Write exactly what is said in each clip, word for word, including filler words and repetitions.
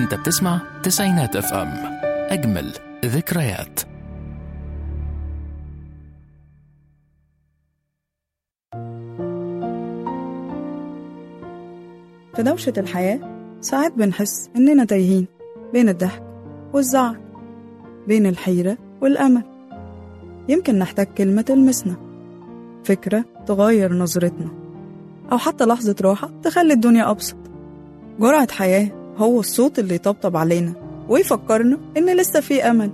انت بتسمع تسعينات اف ام، اجمل ذكريات. في دوشة الحياة ساعات بنحس إننا تايهين بين الضحك والزعل، بين الحيرة والأمل. يمكن نحتاج كلمة تلمسنا، فكرة تغير نظرتنا، أو حتى لحظة راحة تخلي الدنيا أبسط. جرعة حياة هو الصوت اللي يطبطب علينا ويفكرنا إن لسه في أمل.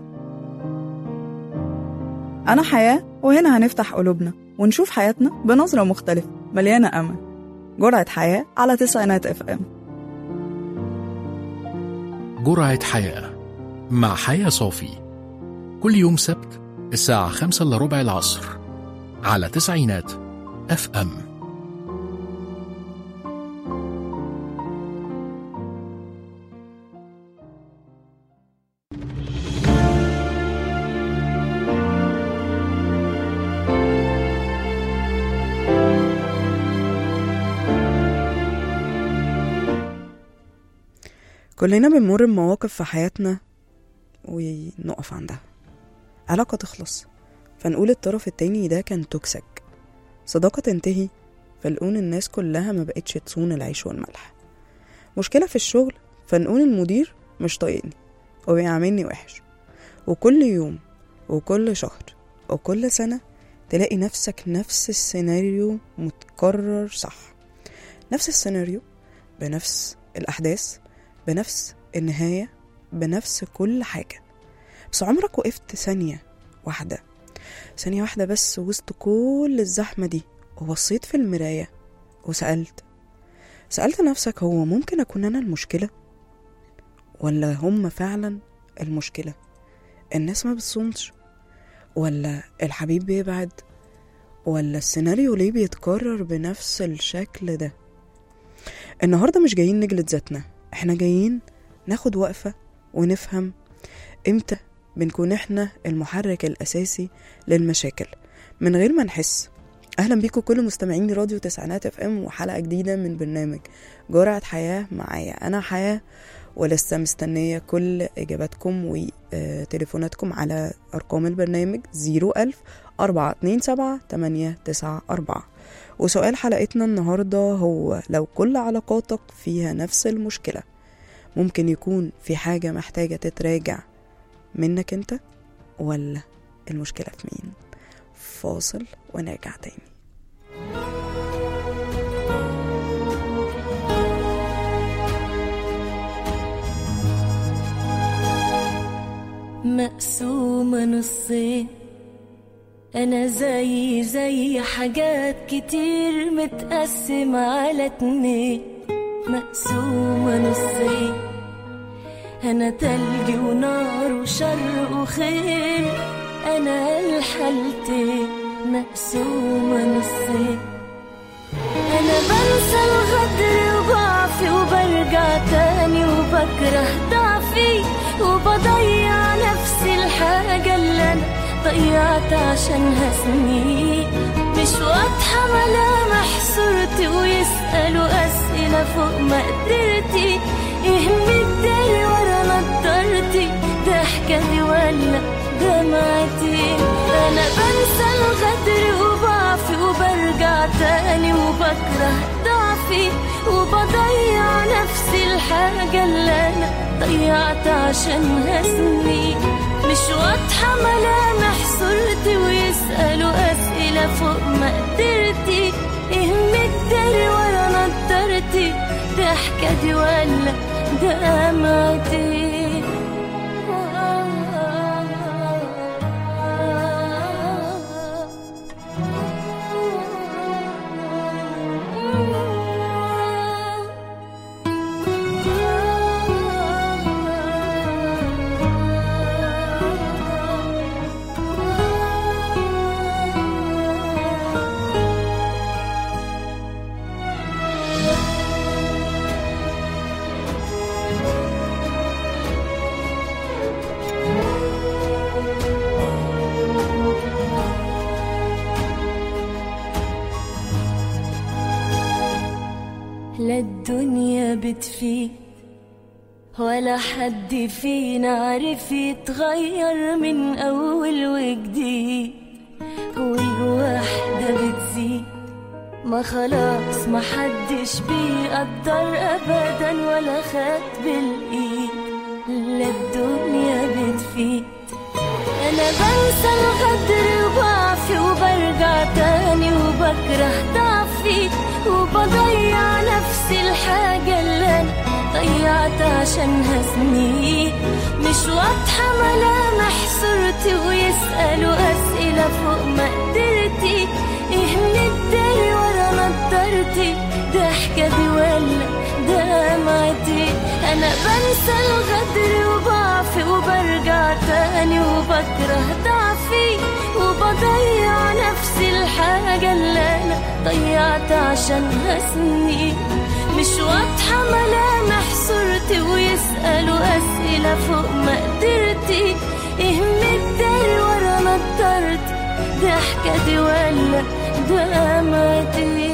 أنا حياة، وهنا هنفتح قلوبنا ونشوف حياتنا بنظرة مختلفة مليانة أمل. جرعة حياة على تسعينات اف ام. جرعة حياة مع حياة صافي، كل يوم سبت الساعة خمسة إلا ربع العصر على تسعينات اف ام. كلنا بنمر بمواقف في حياتنا ونقف عندها، علاقة تخلص فنقول الطرف التاني ده كان توكسيك، صداقة تنتهي فنقول الناس كلها ما بقتش تصون العيش والملح، مشكلة في الشغل فنقول المدير مش طايقني وبيعاملني وحش. وكل يوم وكل شهر وكل سنة تلاقي نفسك نفس السيناريو متكرر، صح؟ نفس السيناريو بنفس الأحداث بنفس النهاية بنفس كل حاجة. بس عمرك وقفت ثانية واحدة ثانية واحدة بس وسط كل الزحمة دي وبصيت في المراية وسألت سألت نفسك، هو ممكن أكون أنا المشكلة ولا هم فعلا المشكلة؟ الناس ما بتصونش، ولا الحبيب بيبعد، ولا السيناريو ليه بيتكرر بنفس الشكل ده؟ النهاردة مش جايين نجلد ذاتنا، احنا جايين ناخد وقفة ونفهم امتى بنكون احنا المحرك الأساسي للمشاكل من غير ما نحس. اهلا بيكم كل مستمعين راديو تسعينات اف ام وحلقة جديدة من برنامج جرعة حياة معايا انا حياة، ولسه مستنية كل اجاباتكم وتليفوناتكم على ارقام البرنامج زيرو الف اربعة اتنين سبعة تمانية تسعة اربعة. وسؤال حلقتنا النهاردة هو: لو كل علاقاتك فيها نفس المشكلة، ممكن يكون في حاجة محتاجة تتراجع منك انت، ولا المشكلة في مين؟ فاصل ونرجع تاني. مقسومة نصين، أنا زي زي حاجات كتير متقسمة على اتنين. مقسومة نصين، أنا تلج ونار وشر وخير، أنا الحالتين مقسومة نصين. أنا بنسى الغدر وضعفي وبرجع تاني وبكره ضعفي، وبضيع نفسي الحاجة اللي أنا ضيعت عشانها سنين. مش واضحة ملامح صورتي ويسألوا أسئلة فوق مقدرتي، إيه مداري ورا نضارتي؟ ضحكة دي ولا دمعتي؟ أنا بنسى الغدر وضعفي وبرجع تاني وبكره ضعفي، وبضيع نفسي الحاجة اللي أنا ضيعت عشانها سنين. مش واضحة ملامح صورتي ويسألوا أسئلة فوق مقدرتي، إيه مداري ورا نضارتي؟ ضحكة دي ولا دمعتي؟ لا الدنيا بتفيد ولا حد فينا عرف يتغير من أول وجديد، والوحدة بتزيد ما خلاص ما حدش بيقدر أبدا ولا خد بالإيد، لا الدنيا بتفيد. أنا بنسى الغدر وبعفي وبرجع تاني وبكره ضعفي، وبضيع نفسي الحاجة اللي أنا ضيعت عشانها سنين. مش واضحة ملامح صورتي ويسألوا أسئلة فوق مقدرتي، إيه مداري ورا نضارتي، ضحكة دي ولا دمعتي؟ أنا بنسى الغدر وبعفي وبرجع تاني وبكره ضعفي، وبضيع نفسي الحاجة اللي أنا ضيعت عشانها سنين. مش واضحة ملامح صورتي ويسألوا أسئلة فوق مقدرتي، إيه مداري ورا نضارتي، ضحكة دي ولا دمعتي؟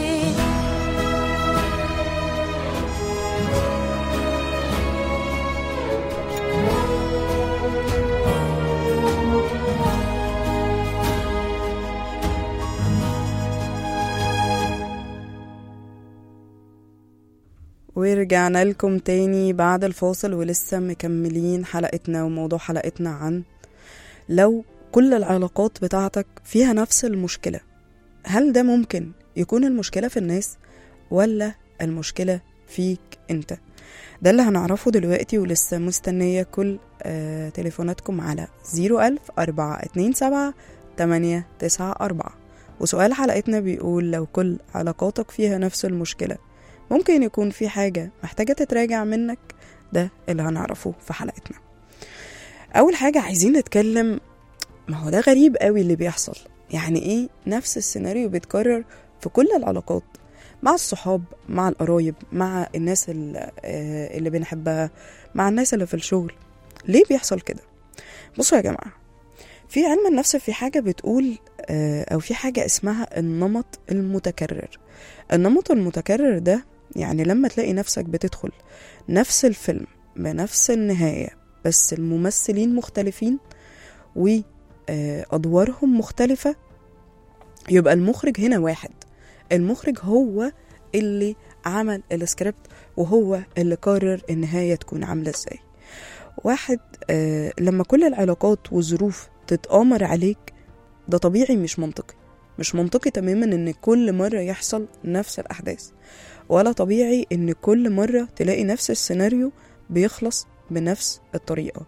ورجعنا لكم تاني بعد الفاصل، ولسه مكملين حلقتنا. وموضوع حلقتنا عن لو كل العلاقات بتاعتك فيها نفس المشكلة، هل ده ممكن يكون المشكلة في الناس ولا المشكلة فيك انت؟ ده اللي هنعرفه دلوقتي، ولسه مستنية كل آه تليفوناتكم على زيرو ألف أربعة اتنين سبعة تمانية تسعة أربعة. وسؤال حلقتنا بيقول لو كل علاقاتك فيها نفس المشكلة، ممكن يكون في حاجة محتاجة تتراجع منك؟ ده اللي هنعرفه في حلقتنا. أول حاجة عايزين نتكلم، ما هو ده غريب قوي اللي بيحصل. يعني ايه نفس السيناريو بيتكرر في كل العلاقات، مع الصحاب، مع القرايب، مع الناس اللي بنحبها، مع الناس اللي في الشغل؟ ليه بيحصل كده؟ بصوا يا جماعة، في علم النفس في حاجة بتقول أو في حاجة اسمها النمط المتكرر. النمط المتكرر ده يعني لما تلاقي نفسك بتدخل نفس الفيلم بنفس النهاية، بس الممثلين مختلفين وأدوارهم مختلفة، يبقى المخرج هنا واحد. المخرج هو اللي عمل السكريبت، وهو اللي قرر النهاية تكون عاملة ازاي. واحد آه لما كل العلاقات والظروف تتآمر عليك، ده طبيعي، مش منطقي. مش منطقي تماما ان كل مرة يحصل نفس الأحداث، ولا طبيعي ان كل مرة تلاقي نفس السيناريو بيخلص بنفس الطريقة.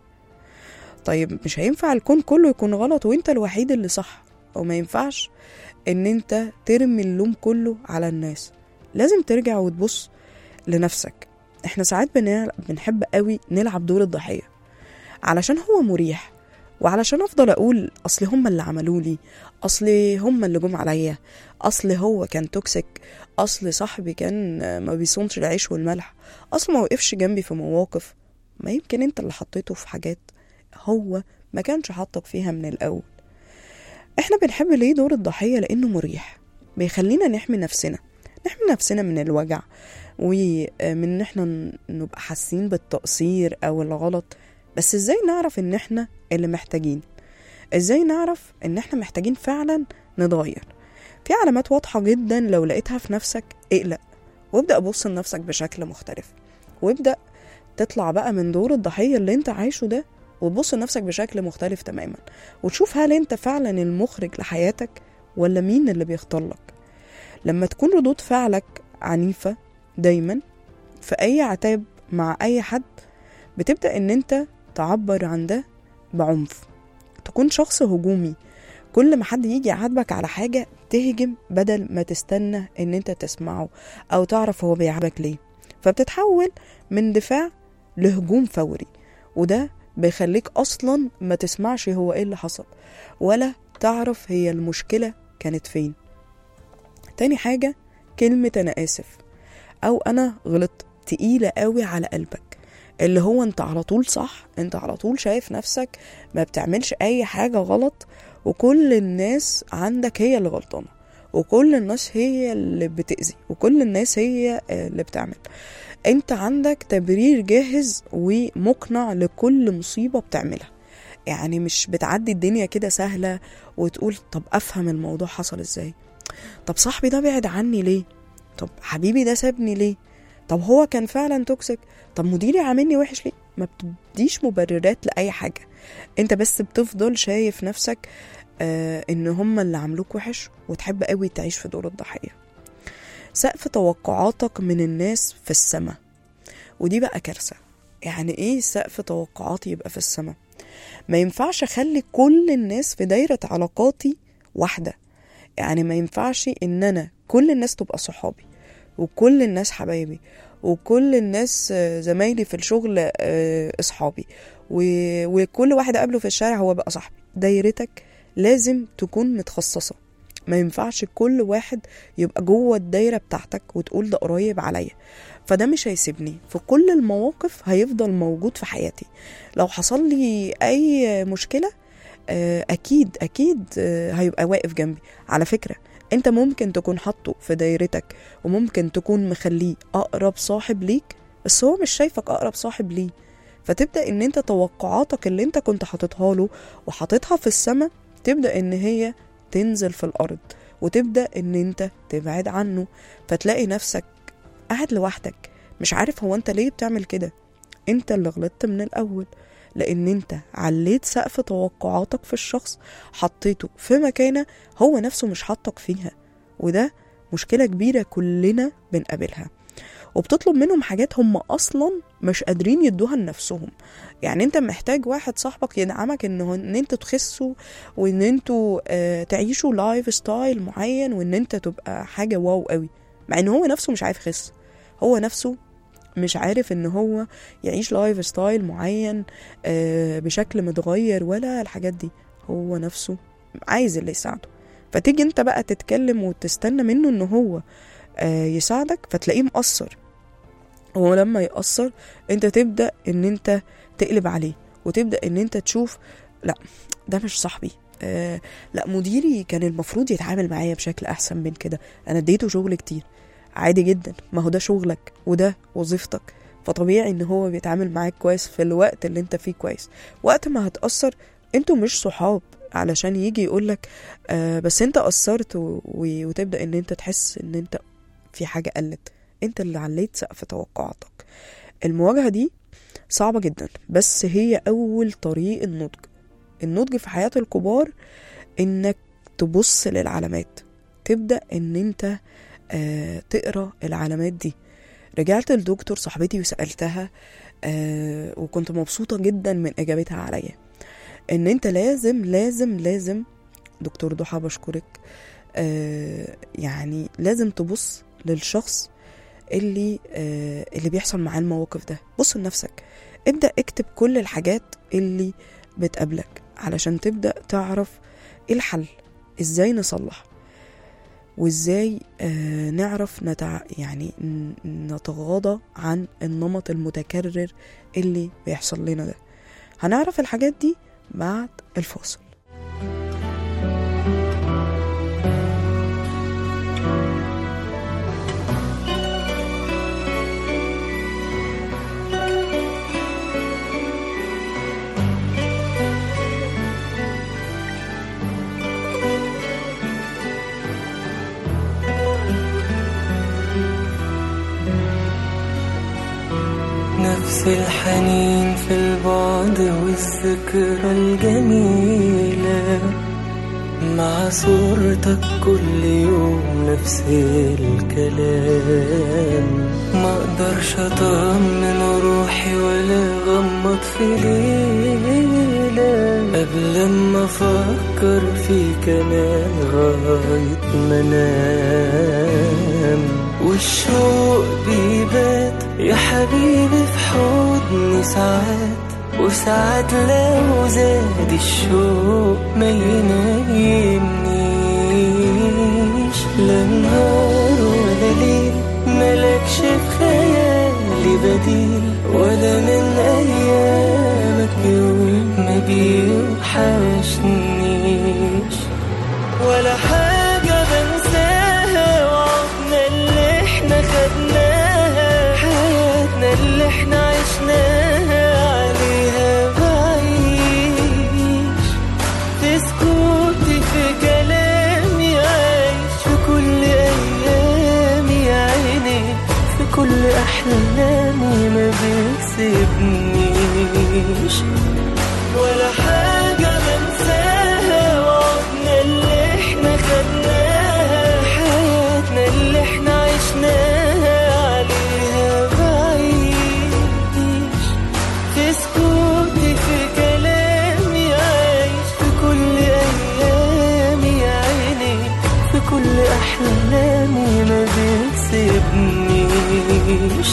طيب مش هينفع الكون كله يكون غلط وانت الوحيد اللي صح، او ما ينفعش ان انت ترمي اللوم كله على الناس. لازم ترجع وتبص لنفسك. احنا ساعات بنحب قوي نلعب دور الضحية علشان هو مريح، وعلشان افضل اقول اصل هم اللي عملوا لي، اصل هم اللي جم عليا، اصل هو كان توكسيك، اصل صاحبي كان ما بيصونش العيش والملح، اصل ما وقفش جنبي في مواقف. ما يمكن انت اللي حطيته في حاجات هو ما كانش حطك فيها من الاول. احنا بنحب ليه دور الضحية؟ لانه مريح، بيخلينا نحمي نفسنا نحمي نفسنا من الوجع، ومن ان احنا نبقى حاسين بالتقصير او الغلط. بس ازاي نعرف ان احنا اللي محتاجين؟ ازاي نعرف ان احنا محتاجين فعلا نتغير؟ في علامات واضحة جدا لو لقيتها في نفسك اقلق، وابدأ بص لنفسك بشكل مختلف، وابدأ تطلع بقى من دور الضحية اللي انت عايشه ده، وتبص لنفسك بشكل مختلف تماما، وتشوف هل انت فعلا المخرج لحياتك ولا مين اللي بيختار لك. لما تكون ردود فعلك عنيفة دايما في اي عتاب مع اي حد، بتبدأ ان انت تعبر عن ده بعنف، تكون شخص هجومي. كل ما حد يجي يعاتبك على حاجة تهجم بدل ما تستنى ان انت تسمعه او تعرف هو بيعاتبك ليه، فبتتحول من دفاع لهجوم فوري. وده بيخليك اصلا ما تسمعش هو ايه اللي حصل، ولا تعرف هي المشكلة كانت فين. تاني حاجة، كلمة انا اسف او انا غلطت تقيلة قوي على قلبك، اللي هو انت على طول صح، انت على طول شايف نفسك ما بتعملش اي حاجة غلط، وكل الناس عندك هي اللي غلطانة، وكل الناس هي اللي بتأذي، وكل الناس هي اللي بتعمل. انت عندك تبرير جاهز ومقنع لكل مصيبة بتعملها. يعني مش بتعدي الدنيا كده سهلة وتقول طب افهم الموضوع حصل ازاي، طب صاحبي ده بعد عني ليه، طب حبيبي ده سابني ليه، طب هو كان فعلا توكسيك، طب مديري عاملني وحش ليه. ما بتديش مبررات لأي حاجة، انت بس بتفضل شايف نفسك آه ان هم اللي عملوك وحش، وتحب قوي تعيش في دور الضحية. سقف توقعاتك من الناس في السماء، ودي بقى كارثة. يعني ايه سقف توقعاتي يبقى في السماء؟ ما ينفعش اخلي كل الناس في دايرة علاقاتي واحدة. يعني ما ينفعش ان انا كل الناس تبقى صحابي، وكل الناس حبايبي، وكل الناس زمايلي في الشغل اصحابي، وكل واحد قابله في الشارع هو بقى صاحبي. دايرتك لازم تكون متخصصة. ما ينفعش كل واحد يبقى جوه الدايرة بتاعتك وتقول ده قريب عليا، فده مش هيسيبني في كل المواقف، هيفضل موجود في حياتي. لو حصل لي اي مشكلة اكيد اكيد هيبقى واقف جنبي. على فكرة انت ممكن تكون حاطه في دايرتك، وممكن تكون مخليه اقرب صاحب ليك، بس هو مش شايفك اقرب صاحب ليه. فتبدأ ان انت توقعاتك اللي انت كنت حاططها له وحاططها في السماء، تبدأ ان هي تنزل في الارض، وتبدأ ان انت تبعد عنه. فتلاقي نفسك قاعد لوحدك مش عارف هو انت ليه بتعمل كده. انت اللي غلطت من الاول، لان انت عليت سقف توقعاتك في الشخص، حطيته في مكانه هو نفسه مش حطك فيها. وده مشكلة كبيرة كلنا بنقابلها، وبتطلب منهم حاجات هم اصلا مش قادرين يدوها لنفسهم. يعني انت محتاج واحد صاحبك يدعمك ان ان انت تخسوا، وان انتوا اه تعيشوا لايف ستايل معين، وان انت تبقى حاجة واو قوي، مع ان هو نفسه مش عارف يخس، هو نفسه مش عارف ان هو يعيش لايف ستايل معين اه بشكل متغير ولا الحاجات دي. هو نفسه عايز اللي يساعده. فتيجي انت بقى تتكلم وتستنى منه ان هو اه يساعدك، فتلاقيه مقصر. هو لما يقصر انت تبدأ ان انت تقلب عليه، وتبدأ ان انت تشوف لا ده مش صاحبي، آه لا مديري كان المفروض يتعامل معايا بشكل احسن من كده، انا اديته شغل كتير. عادي جدا، ما هو ده شغلك وده وظيفتك، فطبيعي ان هو بيتعامل معاك كويس في الوقت اللي انت فيه كويس. وقت ما هتأثر انتوا مش صحاب علشان يجي يقولك آه بس انت قصرت، و... وتبدأ ان انت تحس ان انت في حاجة قلت. انت اللي عليت سقف توقعاتك. المواجهة دي صعبة جدا، بس هي اول طريق النضج. النضج في حياة الكبار انك تبص للعلامات، تبدأ ان انت آه تقرأ العلامات دي. رجعت لدكتور صاحبتي وسألتها آه وكنت مبسوطة جدا من اجابتها عليا، ان انت لازم لازم لازم دكتور ضحى بشكرك آه يعني لازم تبص للشخص اللي آه اللي بيحصل معاه المواقف ده. بص لنفسك، ابدأ اكتب كل الحاجات اللي بتقابلك علشان تبدأ تعرف ايه الحل، ازاي نصلح، وازاي آه نعرف نتع... يعني نتغاضى عن النمط المتكرر اللي بيحصل لنا ده. هنعرف الحاجات دي بعد الفاصل. نفس الحنين في البعد والذكرى الجميلة، مع صورتك كل يوم نفس الكلام. ما اقدرش اطمن روحي ولا غمض في ليلة قبل ما افكر فيك انا لغاية ما انام. والشوق بيبات يا حبيبي في حضني ساعات، وساعات لو زاد الشوق ما ينيمنيش. لا نهار ولا ليل ملكش في خيالي بديل، ولا من ايامك يوم ما بيوحشنيش، ولا حاجة بنساها خدناها، حياتنا اللي احنا عشناها عليها بعيش، في سكوتي في كلامي عايش، في كل أيامي عيني، في كل أحلامي ما بيسيبنيش ولا حاجة بنساها، وعدنا اللي احنا خدناها، حياتنا اللي احنا عشناها عليها بعيش، في سكوتي في كلامي عايش، في كل أيامي عيني، في كل أحلامي ما بيسيبنيش.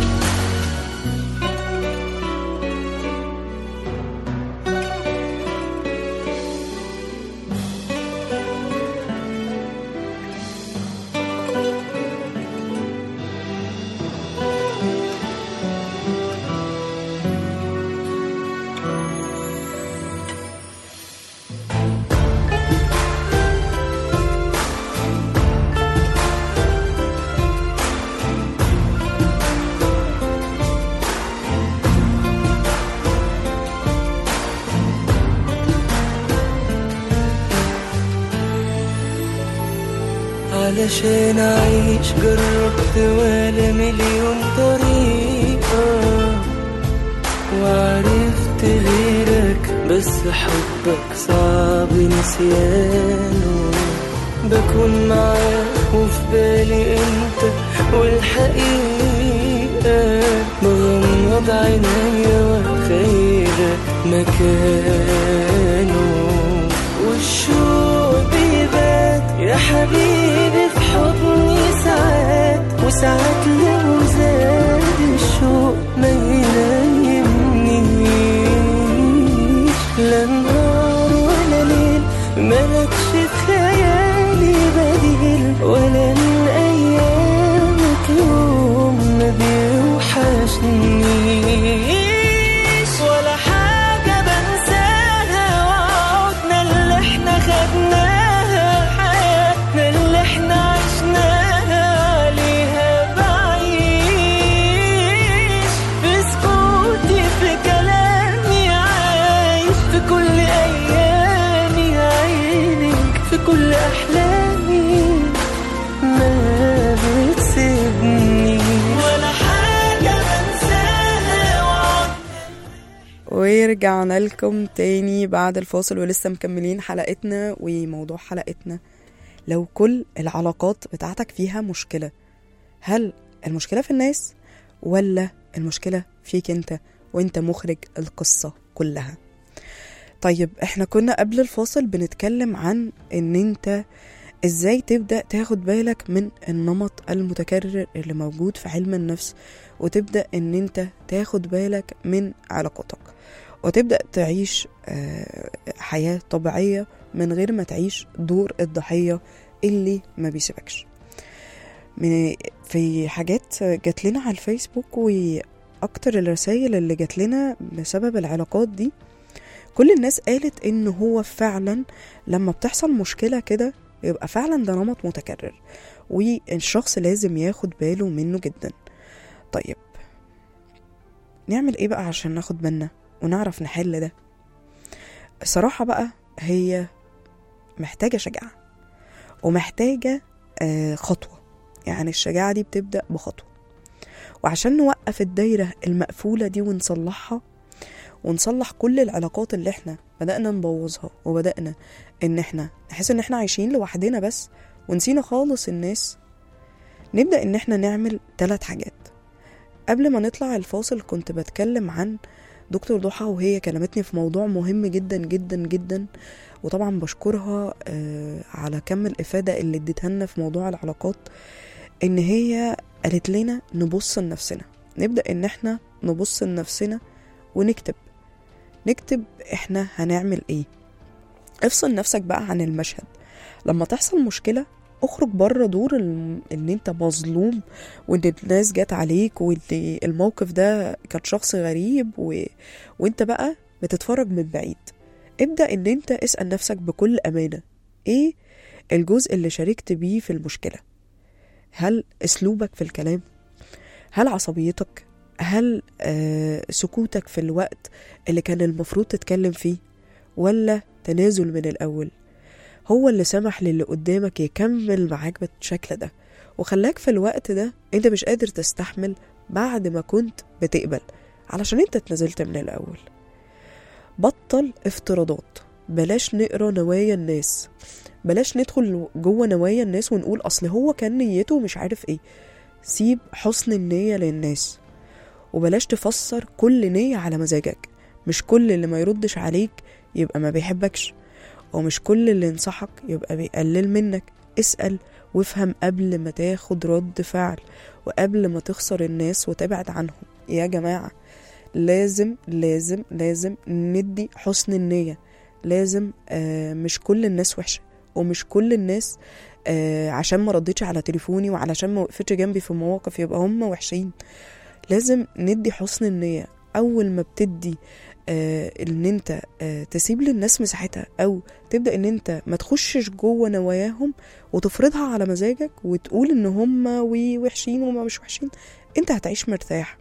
علشان أعيش جربت ولا مليون طريقة، وعرفت غيرك بس حبك صعب نسيانه، بكون معاك وفي بالي انت والحقيقة، بغمض عينيا وأتخيلك مكانه، والشوق بيبات يا حبيبي في حضني ساعات، وساعات لو زاد الشوق ما ينيمنيش، لا نهار ولا ليل ملكش في خيالي بديل، ولا من أيامك يوم ما بيوحشنيش ولا حاجة بنساها، وعودنا اللي احنا خدناها، حياتنا اللي احنا عشناها عليها بعيش، في سكوتي في كلامي عايش، في كل أيامي عينك، في كل أحلامي ما بتسيبني ولا حاجة بنساها. ورجعنا لكم تاني بعد الفاصل ولسه مكملين حلقتنا. وموضوع حلقتنا لو كل العلاقات بتاعتك فيها مشكلة، هل المشكلة في الناس ولا المشكلة فيك انت وانت مخرج القصة كلها؟ طيب احنا كنا قبل الفاصل بنتكلم عن ان انت ازاي تبدأ تاخد بالك من النمط المتكرر اللي موجود في علم النفس، وتبدأ ان انت تاخد بالك من علاقاتك، وتبدأ تعيش حياة طبيعية من غير ما تعيش دور الضحية اللي ما بيسيبكش. في حاجات جات لنا على الفيسبوك واكتر الرسائل اللي جات لنا بسبب العلاقات دي، كل الناس قالت ان هو فعلا لما بتحصل مشكلة كده يبقى فعلا ده نمط متكرر، والشخص لازم ياخد باله منه جدا. طيب نعمل ايه بقى عشان ناخد بالنا ونعرف نحل ده؟ الصراحة بقى هي محتاجة شجاعة ومحتاجة آه خطوة، يعني الشجاعة دي بتبدأ بخطوة، وعشان نوقف الدايرة المقفولة دي ونصلحها ونصلح كل العلاقات اللي احنا بدأنا نبوظها، وبدأنا ان احنا نحس ان احنا عايشين لوحدنا بس ونسينا خالص الناس، نبدأ ان احنا نعمل ثلاث حاجات. قبل ما نطلع الفاصل كنت بتكلم عن دكتور ضحى، وهي كلمتني في موضوع مهم جدا جدا جدا، وطبعا بشكرها على كم الإفادة اللي اديتها لنا في موضوع العلاقات. ان هي قالت لنا نبص لنفسنا، نبدأ ان احنا نبص لنفسنا ونكتب نكتب احنا هنعمل ايه. افصل نفسك بقى عن المشهد، لما تحصل مشكلة اخرج بره دور ان انت مظلوم وان الناس جات عليك وان الموقف ده كان شخص غريب و... وانت بقى بتتفرج من بعيد. ابدأ ان انت اسأل نفسك بكل امانة، ايه الجزء اللي شاركت بيه في المشكلة؟ هل أسلوبك في الكلام؟ هل عصبيتك؟ هل آه سكوتك في الوقت اللي كان المفروض تتكلم فيه؟ ولا تنازل من الأول هو اللي سمح للي قدامك يكمل معاك بالشكل ده وخلاك في الوقت ده انت مش قادر تستحمل بعد ما كنت بتقبل علشان انت اتنزلت من الأول؟ بطل افتراضات، بلاش نقرأ نوايا الناس، بلاش ندخل جوه نوايا الناس ونقول أصل هو كان نيته مش عارف ايه. سيب حسن النية للناس، وبلاش تفسر كل نية على مزاجك. مش كل اللي ما يردش عليك يبقى ما بيحبكش، ومش كل اللي ينصحك يبقى بيقلل منك. اسأل وافهم قبل ما تاخد رد فعل، وقبل ما تخسر الناس وتبعد عنهم. يا جماعة لازم لازم لازم ندي حسن النية. لازم آه مش كل الناس وحشة، ومش كل الناس آه عشان ما ردتش على تليفوني وعلشان ما وقفتش جنبي في مواقف يبقى هم وحشين. لازم ندي حسن النية. أول ما بتدي آه ان انت آه تسيب للناس مساحتها، او تبدأ ان انت ما تخشش جوه نواياهم وتفرضها على مزاجك وتقول ان هم وحشين وما مش وحشين، انت هتعيش مرتاح.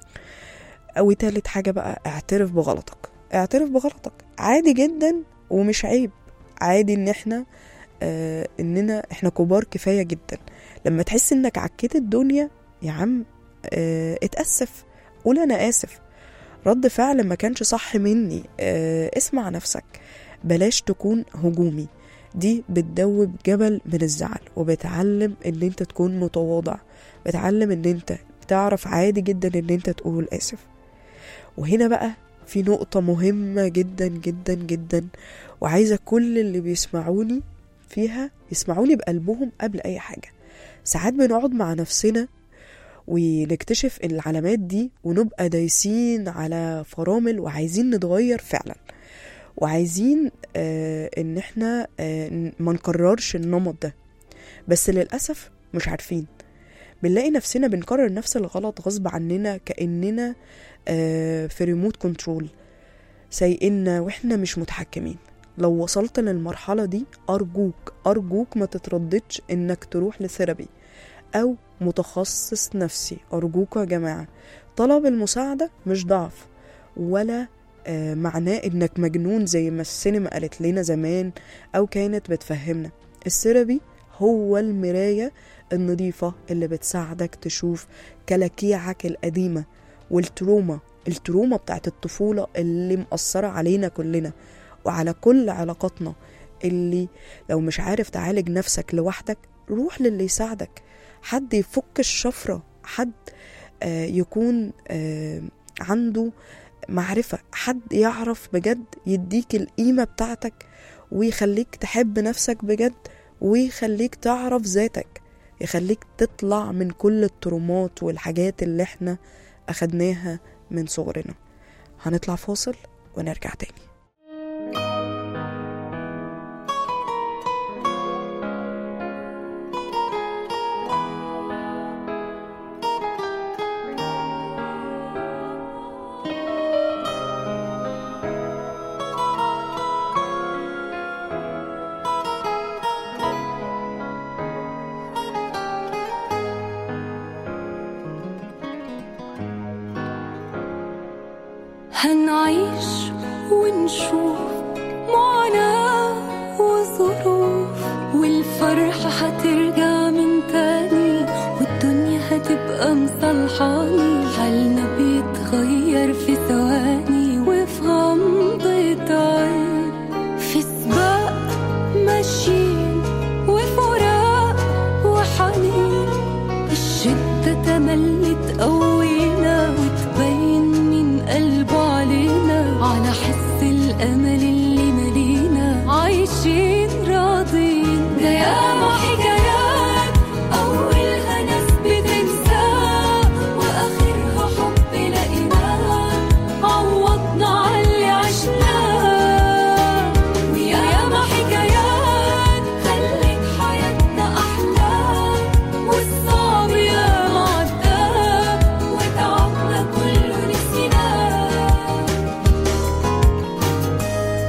او تالت حاجة بقى، اعترف بغلطك. اعترف بغلطك عادي جدا ومش عيب. عادي ان احنا آه اننا احنا كبار كفاية جدا. لما تحس انك عكيت الدنيا يا عم آه اتأسف، قول انا اسف، رد فعل ما كانش صح مني. آه اسمع نفسك، بلاش تكون هجومي. دي بتدوب جبل من الزعل، وبتعلم ان انت تكون متواضع، بتعلم ان انت تعرف عادي جدا ان انت تقول اسف. وهنا بقى في نقطة مهمة جدا جدا جدا، وعايزة كل اللي بيسمعوني فيها يسمعوني بقلبهم قبل اي حاجة. ساعات بنقعد مع نفسنا ونكتشف العلامات دي ونبقى دايسين على فرامل وعايزين نتغير فعلا، وعايزين آه ان احنا آه ما نكررش النمط ده، بس للأسف مش عارفين. بنلاقي نفسنا بنكرر نفس الغلط غصب عننا، كأننا آه في ريموت كنترول سايقنا واحنا مش متحكمين. لو وصلت للمرحلة دي أرجوك أرجوك ما تترددش انك تروح لثيرابي أو متخصص نفسي. أرجوكوا يا جماعة، طلب المساعدة مش ضعف ولا آه معناه إنك مجنون زي ما السينما قالت لنا زمان أو كانت بتفهمنا. الثيرابي هو المراية النظيفة اللي بتساعدك تشوف كلاكيعك القديمة والتروما التروما بتاعت الطفولة اللي مأثرة علينا كلنا وعلى كل علاقاتنا. اللي لو مش عارف تعالج نفسك لوحدك، روح للي يساعدك، حد يفك الشفرة، حد آه يكون آه عنده معرفة، حد يعرف بجد يديك القيمة بتاعتك ويخليك تحب نفسك بجد، ويخليك تعرف ذاتك، يخليك تطلع من كل الترومات والحاجات اللي احنا أخدناها من صغرنا. هنطلع فاصل ونرجع تاني. هنعيش ونشوف معاناة وظروف، والفرحة هترجع من تاني، والدنيا هتبقى مصلحاني. حالنا بيتغير في ثواني وفي غمضة عين، في سباق ماشيين وفراق وحنين. الشدة تملي تقوينا وتبين من قلبه علينا، على حس الأمل اللي ملينا عايشين راضين. ده ياما حكايات أولها ناس بتنساه، وآخرها حب لقيناه عوضنا عاللي عشناه. وياما حكايات خلت حياتنا أحلى، والصعب ياما عداه وتعبنا كله نسيناه.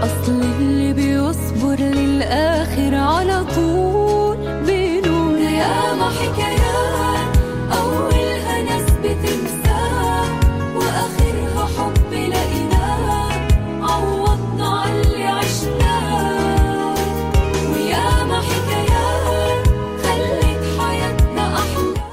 أصل اللي بيصبر للآخر على طول بينول. ياما حكايات أولها ناس بتنساه وآخرها حب لقيناه عوضنا عاللي عشناه. وياما حكايات خلت حياتنا أحلى.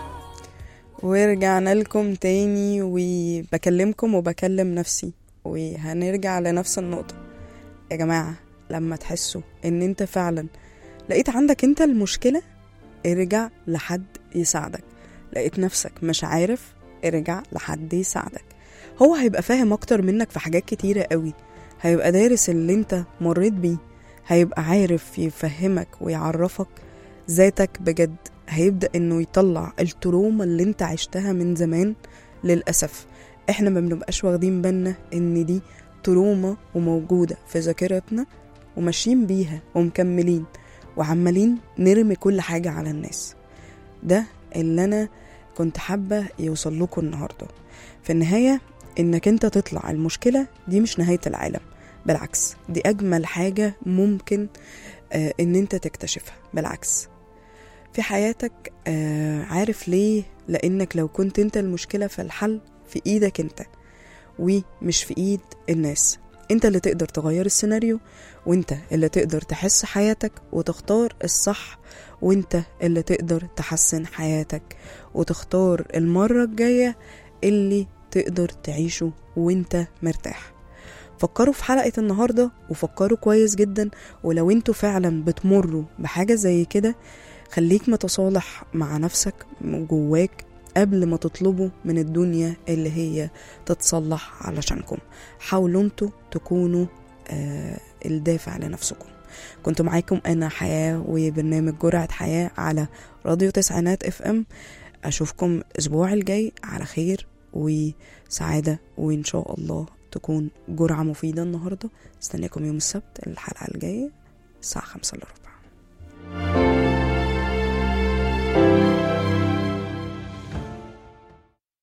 ورجعنا لكم تاني وبكلمكم وبكلم نفسي، وهنرجع لنفس النقطة يا جماعة. لما تحسوا ان انت فعلا لقيت عندك انت المشكلة، ارجع لحد يساعدك. لقيت نفسك مش عارف، ارجع لحد يساعدك. هو هيبقى فاهم اكتر منك في حاجات كتيرة قوي، هيبقى دارس اللي انت مريت بيه، هيبقى عارف يفهمك ويعرفك ذاتك بجد. هيبدأ انه يطلع التروما اللي انت عشتها من زمان. للأسف احنا ما بنبقاش واخدين بالنا ان دي تروما وموجودة في ذاكرتنا وماشيين بيها ومكملين وعمالين نرمي كل حاجة على الناس. ده اللي انا كنت حابة يوصل لكم النهاردة. في النهاية انك انت تطلع المشكلة دي مش نهاية العالم، بالعكس دي اجمل حاجة ممكن آه ان انت تكتشفها. بالعكس في حياتك آه عارف ليه؟ لانك لو كنت انت المشكلة فالحل في ايدك انت ومش في ايد الناس. انت اللي تقدر تغير السيناريو، وانت اللي تقدر تحس حياتك وتختار الصح، وانت اللي تقدر تحسن حياتك وتختار المرة الجاية اللي تقدر تعيشه وانت مرتاح. فكروا في حلقة النهاردة وفكروا كويس جدا. ولو انتوا فعلا بتمروا بحاجة زي كده، خليك متصالح مع نفسك جواك قبل ما تطلبوا من الدنيا اللي هي تتصلح علشانكم. حاولوا انتوا تكونوا آه الدافع لنفسكم. كنت معاكم انا حياة وبرنامج جرعة حياة على راديو تسعينات اف ام. اشوفكم الاسبوع الجاي على خير وسعادة، وان شاء الله تكون جرعة مفيدة النهاردة. استناكم يوم السبت الحلقة الجاية الساعة خمسة الا ربع.